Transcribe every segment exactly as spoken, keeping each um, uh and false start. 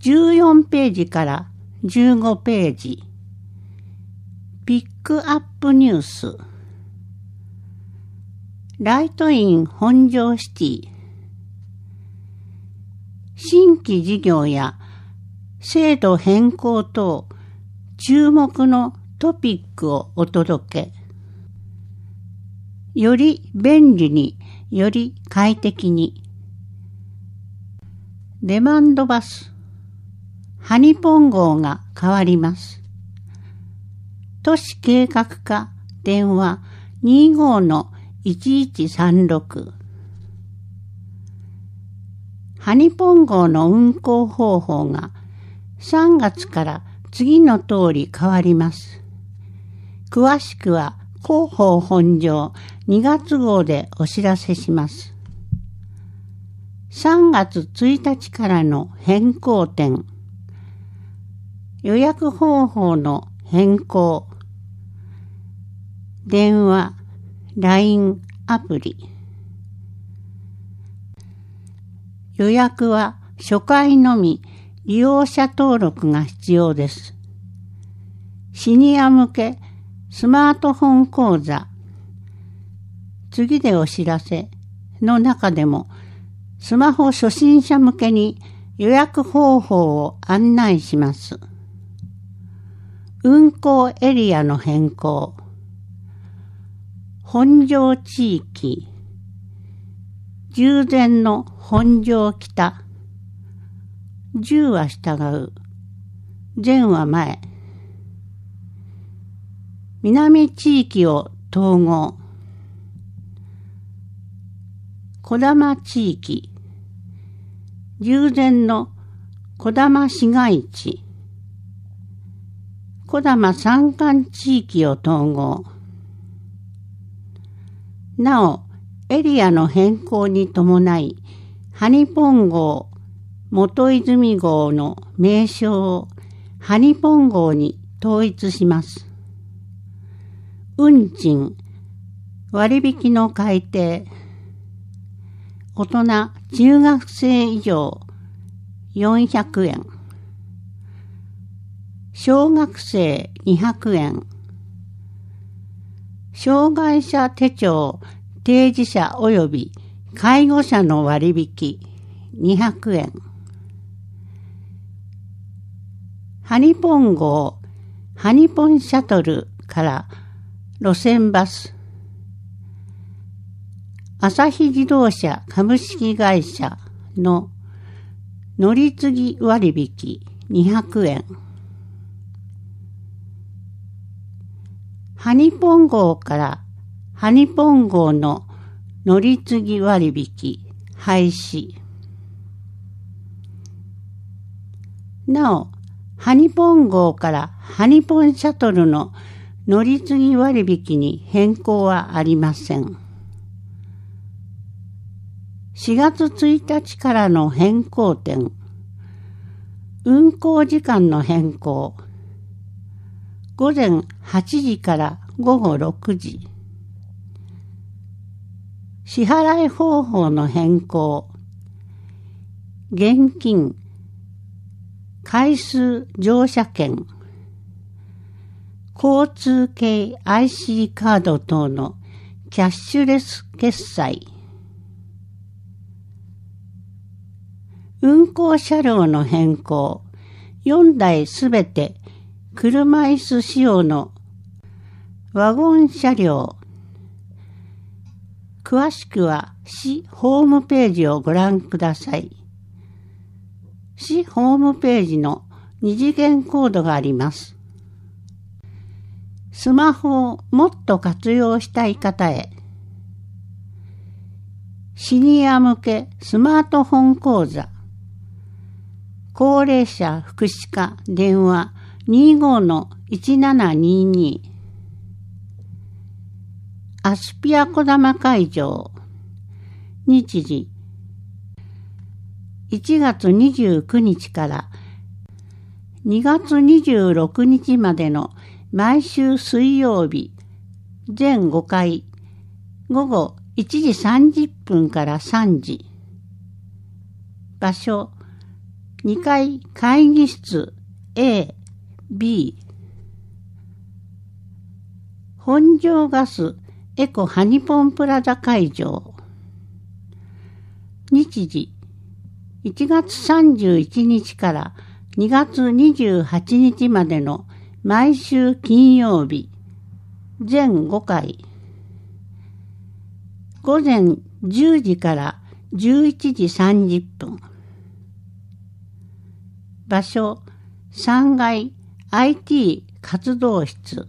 じゅうよんページからじゅうごページ。ピックアップニュース。ライトイン本庄シティ。新規事業や制度変更等注目のトピックをお届け。より便利に、より快適に。デマンドバス、ハニポン号が変わります。都市計画課電話 にじゅうごのいちいちさんろく。ハニポン号の運行方法がさんがつから次の通り変わります。詳しくは広報本庄にがつ号でお知らせします。さんがつついたちからの変更点。予約方法の変更。電話、ライン、アプリ。予約は初回のみ利用者登録が必要です。シニア向けスマートフォン講座。次でお知らせの中でもスマホ初心者向けに予約方法を案内します。運行エリアの変更。本庄地域。従前の本庄北。じゅうは従う。前は前。南地域を統合。小玉地域。従前の小玉市街地。小玉山間地域を統合。なお、エリアの変更に伴い、ハニポン号、元泉号の名称をハニポン号に統一します。運賃、割引の改定。大人、中学生以上よんひゃくえん。小学生にひゃくえん。障害者手帳提示者及び介護者の割引にひゃくえん。ハニポン号、ハニポンシャトルから路線バス。朝日自動車株式会社の乗り継ぎ割引にひゃくえん。ハニポン号からハニポン号の乗り継ぎ割引廃止。なお、ハニポン号からハニポンシャトルの乗り継ぎ割引に変更はありません。しがつついたちからの変更点。運行時間の変更。ごぜんはちじからごごろくじ。支払い方法の変更。現金、回数乗車券、交通系 アイシー カード等のキャッシュレス決済。運行車両の変更。よんだいすべて車椅子仕様のワゴン車両。詳しくは市ホームページをご覧ください。市ホームページの二次元コードがあります。スマホをもっと活用したい方へ。シニア向けスマートフォン講座。高齢者福祉課電話 にじゅうごのいちななにに。アスピア小玉会場。日時いちがつにじゅうくにちからにがつにじゅうろくにちまでの毎週水曜日全ごかいごごいちじさんじゅっぷんからさんじ。場所にかい会議室 A、B。本庄ガスエコハニポンプラザ会場。日時いちがつさんじゅういちにちからにがつにじゅうはちにちまでの毎週金曜日、全ごかい。午前じゅうじからじゅういちじさんじゅっぷん。場所、さんがい アイティー 活動室。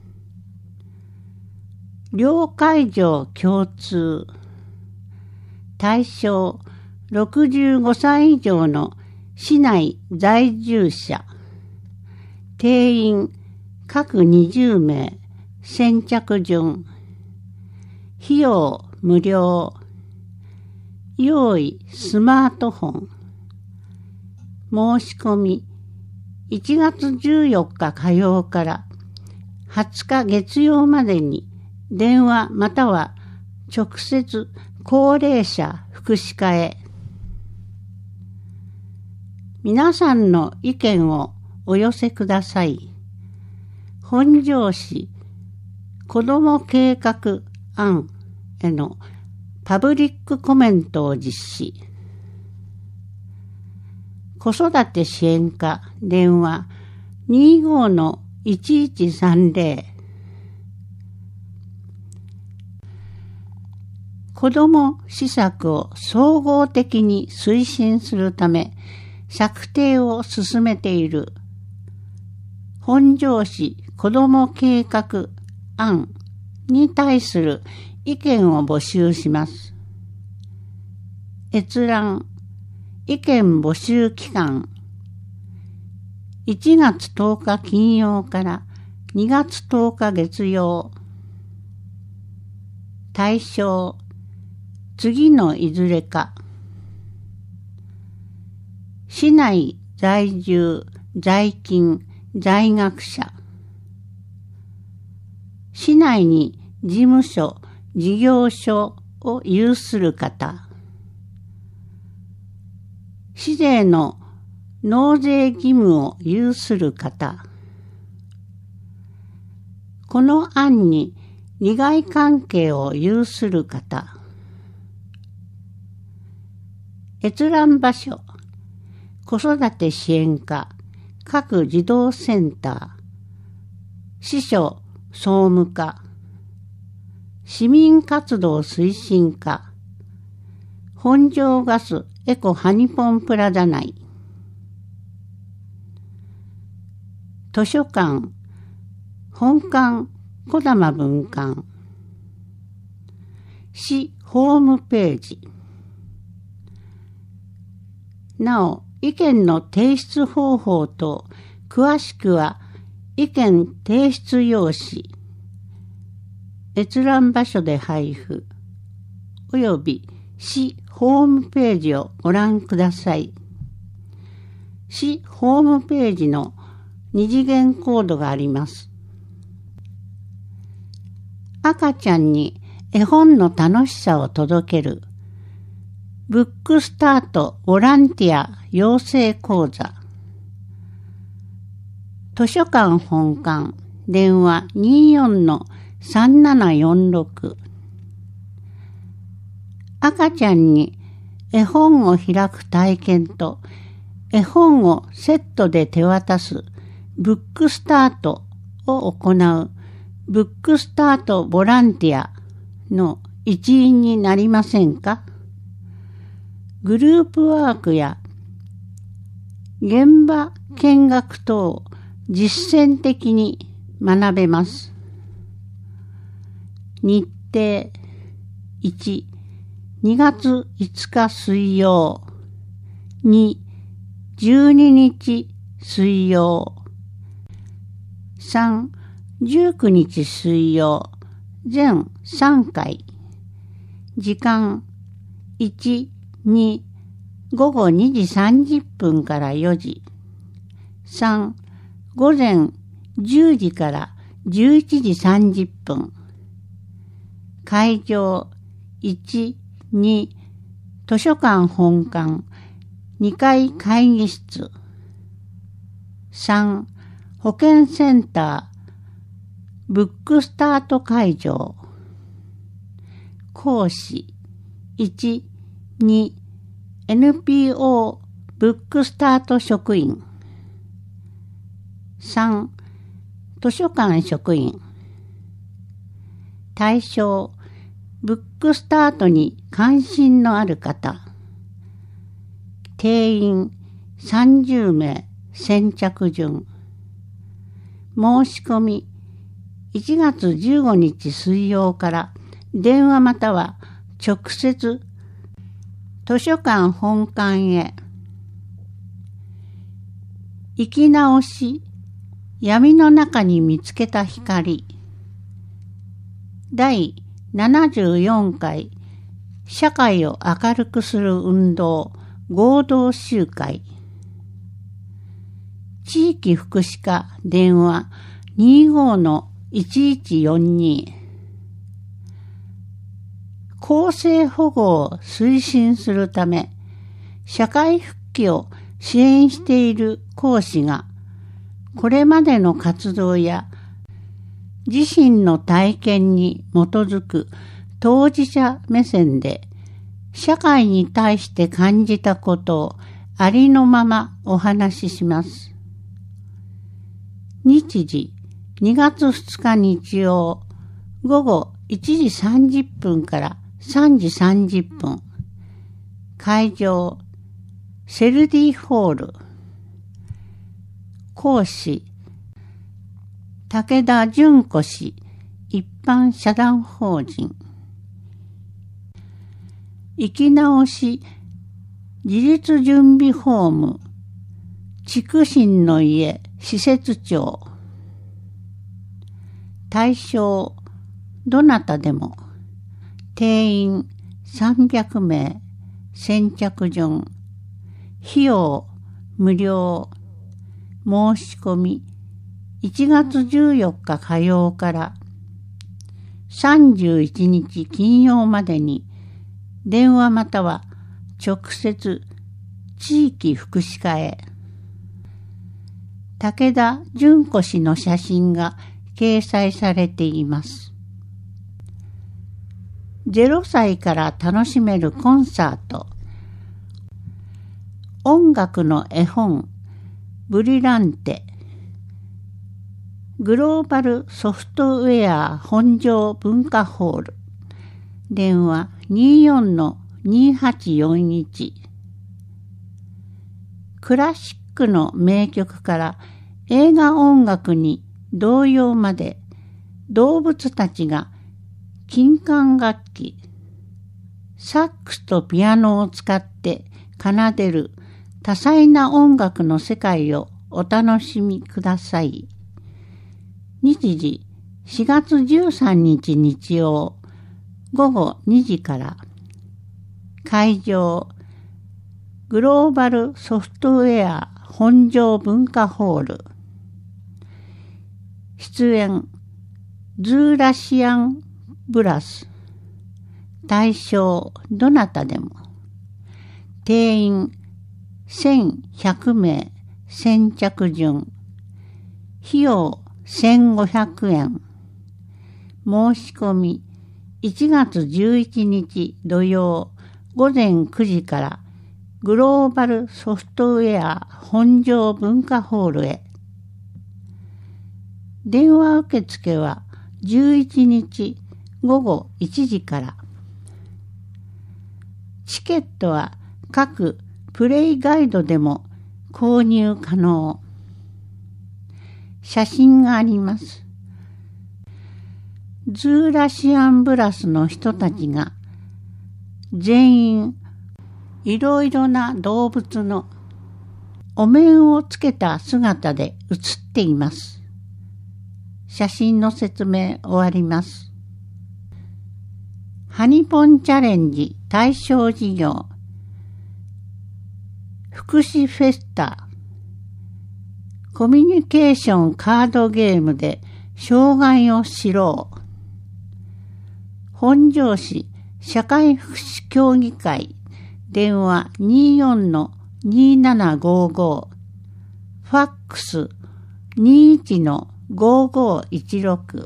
両会場共通。対象、ろくじゅうごさい以上の市内在住者。定員、各にじゅうめい。先着順。費用、無料。用意、スマートフォン。申し込み、いちがつじゅうよっか火曜からはつか月曜までに電話または直接高齢者福祉課へ。皆さんの意見をお寄せください。本庄市子ども計画案へのパブリックコメントを実施。子育て支援課電話 にじゅうごのいちいちさんぜろ。子ども施策を総合的に推進するため策定を進めている本庄市子ども計画案に対する意見を募集します。閲覧意見募集期間いちがつとおか金曜からにがつとおか月曜。対象次のいずれか。市内在住在勤在学者。市内に事務所事業所を有する方。市税の納税義務を有する方。この案に利害関係を有する方。閲覧場所、子育て支援課、各児童センター、支所総務課、市民活動推進課、本庄ガスエコハニポンプラザ内。図書館、本館児玉分館。市ホームページ。なお、意見の提出方法と詳しくは意見提出用紙、閲覧場所で配布、および市ホームページをご覧ください。市ホームページの二次元コードがあります。赤ちゃんに絵本の楽しさを届けるブックスタートボランティア養成講座。図書館本館電話 にじゅうよんのさんななよんろく。赤ちゃんに絵本を開く体験と絵本をセットで手渡すブックスタートを行うブックスタートボランティアの一員になりませんか？グループワークや現場見学等を実践的に学べます。日程いち、にがついつか水曜、に、じゅうににち水曜、さん、じゅうくにち水曜、全さんかい。時間いち、に、ごごにじさんじゅっぷんからよじ。さん、午前じゅうじからじゅういちじさんじゅっぷん。会場いち、に、図書館本館にかい会議室。さん、保健センター、ブックスタート会場。講師、いち、に、エヌピーオー ブックスタート職員。さん、図書館職員。対象、ブックスタートに関心のある方。定員さんじゅうめい、先着順。申し込みいちがつじゅうごにち水曜から電話または直接図書館本館へ。生き直し、闇の中に見つけた光。だいななじゅうよんかい社会を明るくする運動合同集会。地域福祉課電話 にじゅうごのいちいちよんに。更生保護を推進するため社会復帰を支援している講師がこれまでの活動や自身の体験に基づく当事者目線で社会に対して感じたことをありのままお話しします。日時にがつふつか日曜午後いちじさんじゅっぷんからさんじさんじゅっぷん。会場セルディホール。講師武田淳子氏一般社団法人。生き直し自立準備ホーム筑新の家施設長。対象どなたでも。定員さんびゃくめい、先着順。費用無料。申し込みいちがつじゅうよっか火曜からさんじゅういちにち金曜までに電話または直接地域福祉課へ。武田淳子氏の写真が掲載されています。ゼロさいから楽しめるコンサート。音楽の絵本ブリランテ。グローバルソフトウェア本庄文化ホール。電話 にじゅうよんのにはちよんいち。クラシックの名曲から映画音楽に童謡まで動物たちが金管楽器、サックスとピアノを使って奏でる多彩な音楽の世界をお楽しみください。日時しがつじゅうさんにち日曜午後にじから。会場グローバルソフトウェア本庄文化ホール。出演ズーラシアンブラス。対象どなたでも。定員せんひゃくめい、先着順。費用せんごひゃくえん。申し込みいちがつじゅういちにち土曜ごぜんくじからグローバルソフトウェア本庄文化ホールへ。電話受付はじゅういちにちごごいちじから。チケットは各プレイガイドでも購入可能。写真があります。ズーラシアンブラスの人たちが全員いろいろな動物のお面をつけた姿で写っています。写真の説明終わります。ハニポンチャレンジ対象事業。福祉フェスタ。コミュニケーションカードゲームで障害を知ろう。本庄市社会福祉協議会。電話 にじゅうよんのにーななごーごー、ファックス にーいちのごーごーいちろく。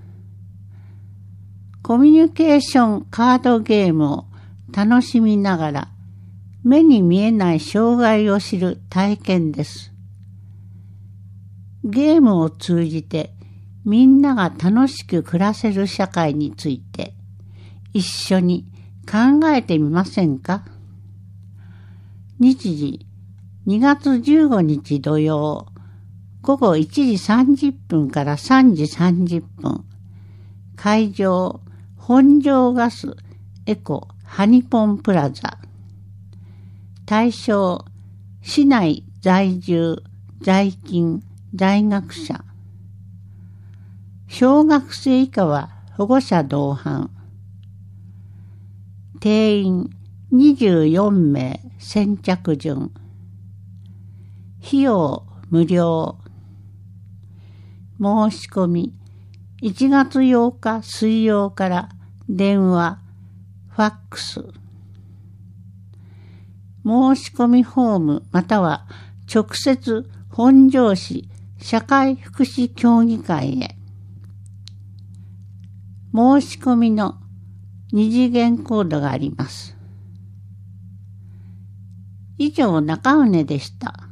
コミュニケーションカードゲームを楽しみながら目に見えない障害を知る体験です。ゲームを通じてみんなが楽しく暮らせる社会について一緒に考えてみませんか？日時にがつじゅうごにち土曜ごごいちじさんじゅっぷんからさんじさんじゅっぷん、会場本庄ガスエコハニポンプラザ。対象市内在住在勤在学者。小学生以下は保護者同伴。定員にじゅうよんめい先着順。費用無料。申し込みいちがつようか水曜から電話、ファックス。申し込みフォームまたは直接本庄市社会福祉協議会へ。申し込みの二次元コードがあります。以上、中畝でした。